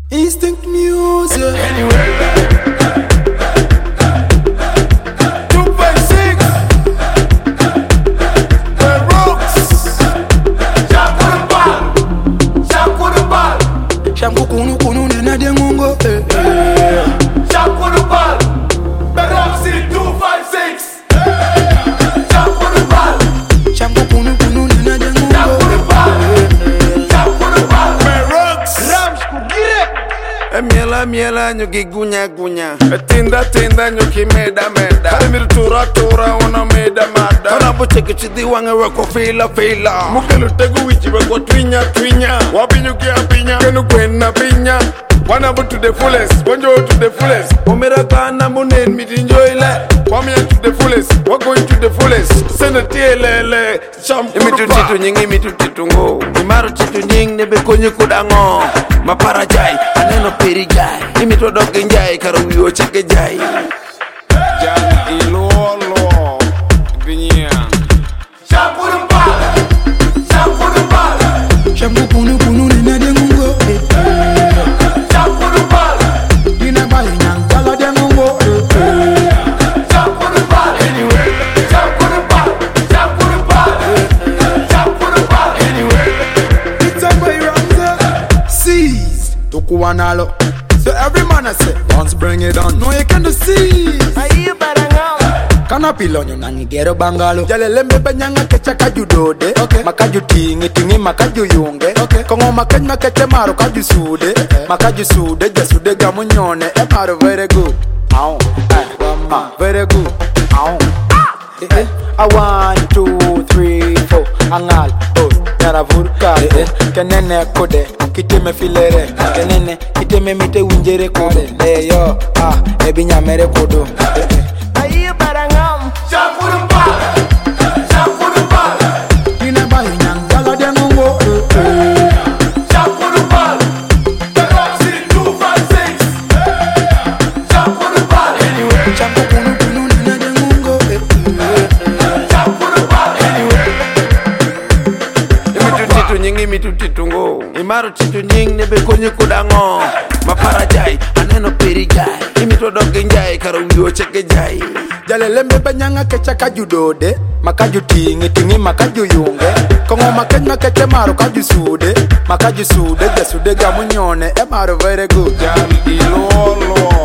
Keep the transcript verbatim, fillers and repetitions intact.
Instinct music. Anyway. Shanku kunu kunu nena de mungo eh eh. Shanku the ball, the Roxy two five six. Shanku the ball, Shanku kunu kunu nena de mungo. Shanku the ball, Shanku the ball. The Rox, Rams kugire. Emiela miela nyuki gunya gunya. Tinda tinda nyuki meda meda. Harimir tura tura wana meda mada. Ona bocheke chidi wange wako fila fila. Mukelu tegu wichi wako twinya twinya. Wapi nyuki apinya, kenu kwena pinya. Wana bu to the fullest, bonjo to the fullest. Omera kana munen mitinjoy le. Wami to the fullest, we're going to the fullest. Send a tielele, shampoo. Imi tu titu nyingi, imi tu titu ngo. Imaru titu nyingi, nebe konye kudango. Mapara jai, aneno peri jai. Imi tu doge njai, karu uyo cheke jai. Jai ilolo, vinya. Shampoo the ball, shampoo the ball. Shanku kunu kunu nena de mungo eh eh. Shampoo the ball, Dina bali nyang jala de mungo eh eh. shampoo the ball. Anyway, shampoo the ball, shampoo the ball, shampoo the ball. Anyway. It's a way Ramza. Seize Tukuwanalo. So every man I say, once bring it on. No you can do seize. Ayi barangam. Kana pilonyo nangi gero bangalo. Jalele mbebe nyanga kecha kaju dode. Okay. Makaju tingi tingi makaju yunge. Okay. Kongo makaj makeche maro kaju sude. Okay. Makaju sude jasude gamu nyone. E maro very good. Ow. Eh. Ah, very good. Ow. Eh, eh. A one, two, three, four. Angal, oh, nara vurka. Eh, eh. Kenene kode, kiteme filere. Kenene, kiteme mite winjere kode. Eh yo, ah, ebi nyamere kodo. Eh, eh. Ayi barangam. Shampoo the ball, shampoo the ball, Dina bali nyang jala de mungo eh eh. shampoo the ball. The Roxy two five six. Shampoo the ball. Anyway, Shanku kunu kunu nena de mungo eh eh. shampoo the ball. Anyway. Imi tu titu nyingi, imi tu titu ngo. Imaru titu nyingi, nebe konye kudango. Mapara jai, aneno peri jai. Imi tu doge njai, karu uyo cheke jai. Jalele mbebe nyanga kecha kaju dode. Makaju tingi tingi makaju yunge. Kongo makaj makeche maro kaju sude. Makaju sude jasude gamu nyone. E maro very good. Jam ilolo.